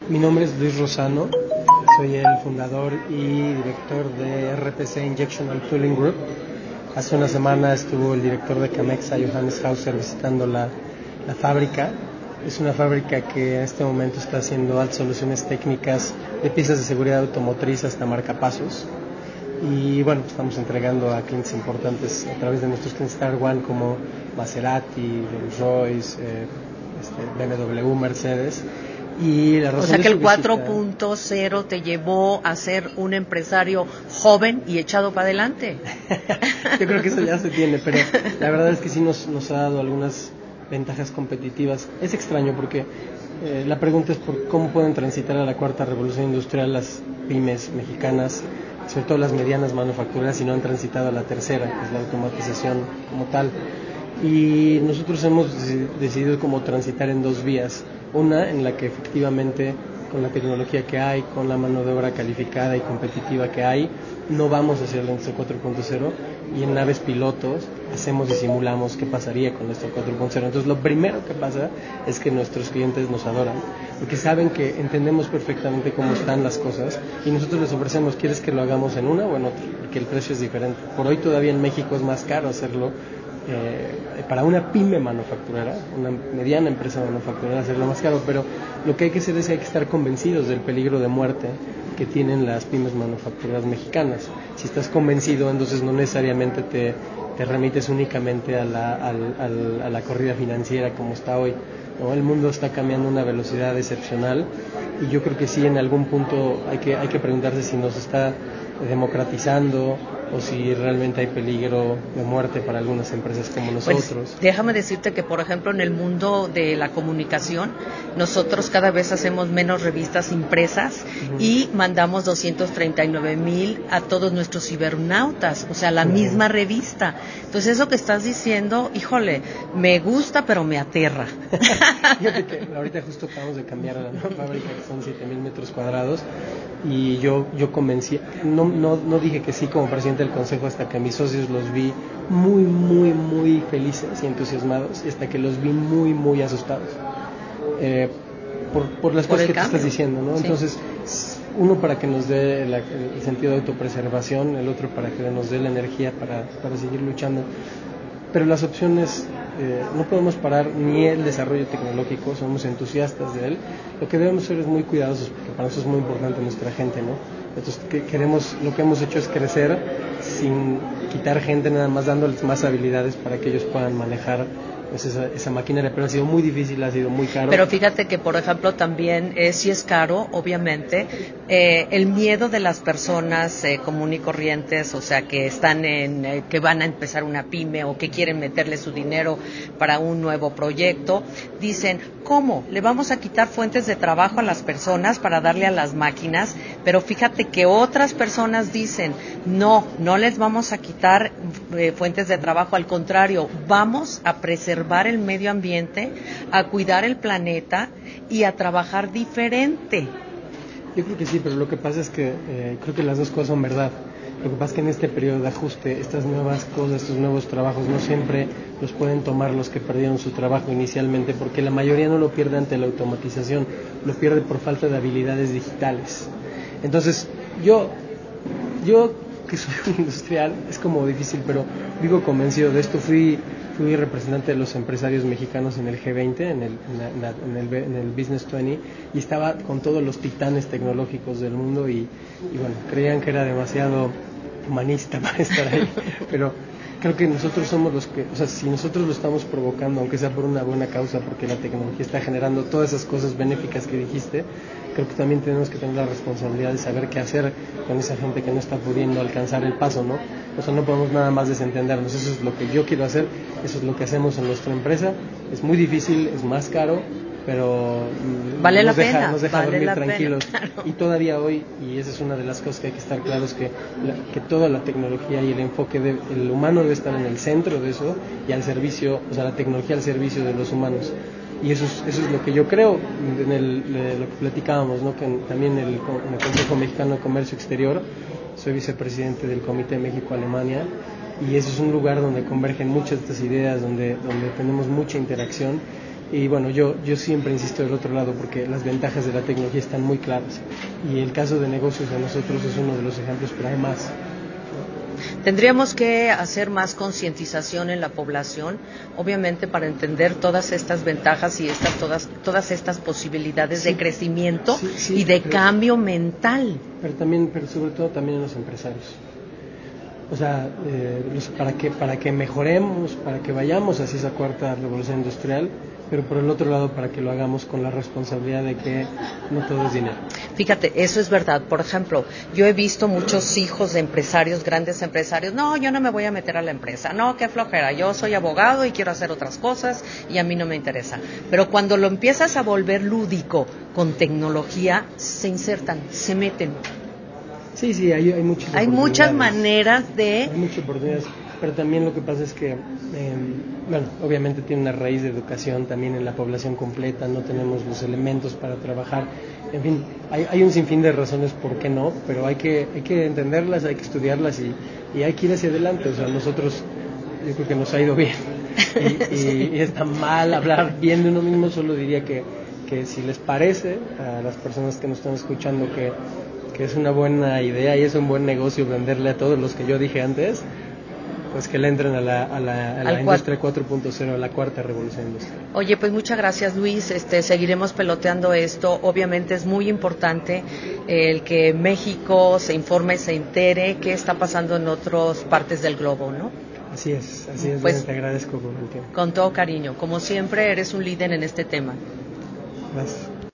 Mi nombre es Luis Rosano, soy el fundador y director de RPC Injectional Tooling Group. Hace una semana estuvo el director de Camexa, Johannes Hauser, visitando la fábrica. Es una fábrica que en este momento está haciendo altas soluciones técnicas de piezas de seguridad automotriz hasta marcapasos. Y bueno, estamos entregando a clientes importantes a través de nuestros clientes Star One como Maserati, Rolls-Royce, BMW, Mercedes. Y la razón, o sea que el 4.0 te llevó a ser un empresario joven y echado para adelante. Yo creo que eso ya se tiene, pero la verdad es que sí nos ha dado algunas ventajas competitivas. Es extraño porque la pregunta es por cómo pueden transitar a la cuarta revolución industrial las pymes mexicanas, sobre todo las medianas manufactureras, si no han transitado a la tercera, que es la automatización como tal. Y nosotros hemos decidido como transitar en dos vías. Una en la que efectivamente con la tecnología que hay, con la mano de obra calificada y competitiva que hay, no vamos hacia la industria 4.0 y en naves pilotos hacemos y simulamos qué pasaría con nuestra 4.0. Entonces lo primero que pasa es que nuestros clientes nos adoran, porque saben que entendemos perfectamente cómo están las cosas y nosotros les ofrecemos, ¿quieres que lo hagamos en una o en otra? Porque el precio es diferente. Por hoy todavía en México es más caro hacerlo. Para una pyme manufacturera, una mediana empresa manufacturera, hacerlo más caro, pero lo que hay que hacer es que hay que estar convencidos del peligro de muerte que tienen las pymes manufactureras mexicanas. Si estás convencido, entonces no necesariamente te remites únicamente a la corrida financiera como está hoy, ¿no? El mundo está cambiando a una velocidad excepcional y yo creo que sí, en algún punto hay que preguntarse si nos está democratizando o si realmente hay peligro de muerte para algunas empresas como nosotros. Pues, déjame decirte que, por ejemplo, en el mundo de la comunicación, nosotros cada vez hacemos menos revistas impresas y mandamos 239,000 a todos nuestros cibernautas, o sea, la misma revista. Entonces, eso que estás diciendo, híjole, me gusta, pero me aterra. Fíjate que ahorita justo acabamos de cambiar a la nueva fábrica, que son 7,000 metros cuadrados, y yo convencí, no dije que sí como presidente del consejo hasta que mis socios los vi muy felices y entusiasmados, y hasta que los vi muy asustados por las cosas que tú estás diciendo, ¿no? Sí. Entonces, uno para que nos dé el sentido de autopreservación, el otro para que nos dé la energía para seguir luchando. Pero las opciones, no podemos parar ni el desarrollo tecnológico, somos entusiastas de él. Lo que debemos ser es muy cuidadosos, porque para nosotros es muy importante nuestra gente, ¿no? Entonces, lo que hemos hecho es crecer sin quitar gente, nada más dándoles más habilidades para que ellos puedan manejar pues esa maquinaria, pero ha sido muy difícil, ha sido muy caro. Pero fíjate que, por ejemplo, también sí es caro, obviamente, el miedo de las personas común y corrientes, o sea, que están que van a empezar una pyme o que quieren meterle su dinero para un nuevo proyecto, dicen, ¿cómo? ¿Le vamos a quitar fuentes de trabajo a las personas para darle a las máquinas? Pero fíjate que otras personas dicen, no les vamos a quitar fuentes de trabajo, al contrario, vamos a preservar el medio ambiente, a cuidar el planeta y a trabajar diferente. Yo creo que sí, pero lo que pasa es que creo que las dos cosas son verdad. Lo que pasa es que en este periodo de ajuste, estas nuevas cosas, estos nuevos trabajos, no siempre los pueden tomar los que perdieron su trabajo inicialmente, porque la mayoría no lo pierde ante la automatización, lo pierde por falta de habilidades digitales. Entonces, yo que soy un industrial, es como difícil, pero vivo convencido de esto. Fui representante de los empresarios mexicanos en el G20, en el Business 20, y estaba con todos los titanes tecnológicos del mundo y bueno, creían que era demasiado humanista para estar ahí, pero creo que nosotros somos los que, o sea, si nosotros lo estamos provocando, aunque sea por una buena causa, porque la tecnología está generando todas esas cosas benéficas que dijiste, creo que también tenemos que tener la responsabilidad de saber qué hacer con esa gente que no está pudiendo alcanzar el paso, ¿no? O sea, no podemos nada más desentendernos. Eso es lo que yo quiero hacer, eso es lo que hacemos en nuestra empresa. Es muy difícil, es más caro, pero vale nos la deja vale dormir la tranquilos. pena, claro. Y todavía hoy, y esa es una de las cosas que hay que estar claros, que toda la tecnología y el enfoque el humano debe estar en el centro de eso y al servicio, o sea, la tecnología al servicio de los humanos. Y eso es lo que yo creo en lo que platicábamos, ¿no? Que también en el Consejo Mexicano de Comercio Exterior soy vicepresidente del Comité México-Alemania, y eso es un lugar donde convergen muchas de estas ideas, donde tenemos mucha interacción, Y bueno, yo siempre insisto del otro lado porque las ventajas de la tecnología están muy claras. Y el caso de negocios de nosotros es uno de los ejemplos, pero hay más. Tendríamos que hacer más concientización en la población, obviamente para entender todas estas ventajas y todas estas posibilidades de crecimiento y de cambio mental. Pero sobre todo también en los empresarios. O sea, para que mejoremos, para que vayamos hacia esa cuarta revolución industrial, pero por el otro lado para que lo hagamos con la responsabilidad de que no todo es dinero. Fíjate, eso es verdad. Por ejemplo, yo he visto muchos hijos de empresarios, grandes empresarios, no, yo no me voy a meter a la empresa, no, qué flojera, yo soy abogado y quiero hacer otras cosas y a mí no me interesa. Pero cuando lo empiezas a volver lúdico con tecnología, se insertan, se meten. Sí, hay muchas Hay muchas maneras Hay muchas oportunidades, pero también lo que pasa es que, bueno, obviamente tiene una raíz de educación también en la población completa, no tenemos los elementos para trabajar, en fin, hay un sinfín de razones por qué no, pero hay que entenderlas, hay que estudiarlas y hay que ir hacia adelante. O sea, nosotros, yo creo que nos ha ido bien y está mal hablar bien de uno mismo. Solo diría que si les parece a las personas que nos están escuchando que es una buena idea y es un buen negocio venderle a todos los que yo dije antes, pues que le entren a la industria 4.0, a la cuarta revolución industrial. Oye, pues muchas gracias, Luis. Seguiremos peloteando esto. Obviamente es muy importante el que México se informe, se entere qué está pasando en otras partes del globo, ¿no? Así es, pues, te agradezco por el tiempo. Con todo cariño. Como siempre, eres un líder en este tema. Gracias.